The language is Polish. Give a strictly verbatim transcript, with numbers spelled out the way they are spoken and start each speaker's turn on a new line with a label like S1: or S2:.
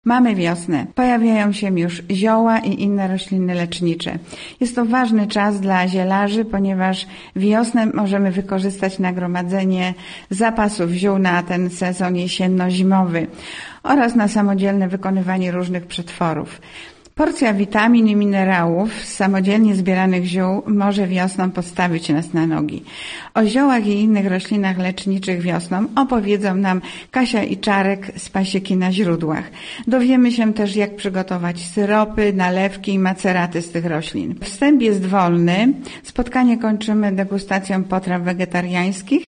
S1: Mamy wiosnę. Pojawiają się już zioła i inne rośliny lecznicze. Jest to ważny czas dla zielarzy, ponieważ wiosnę możemy wykorzystać na gromadzenie zapasów ziół na ten sezon jesienno-zimowy oraz na samodzielne wykonywanie różnych przetworów. Porcja witamin i minerałów z samodzielnie zbieranych ziół może wiosną postawić nas na nogi. O ziołach i innych roślinach leczniczych wiosną opowiedzą nam Kasia i Czarek z Pasieki na Źródłach. Dowiemy się też, jak przygotować syropy, nalewki i maceraty z tych roślin. Wstęp jest wolny. Spotkanie kończymy degustacją potraw wegetariańskich.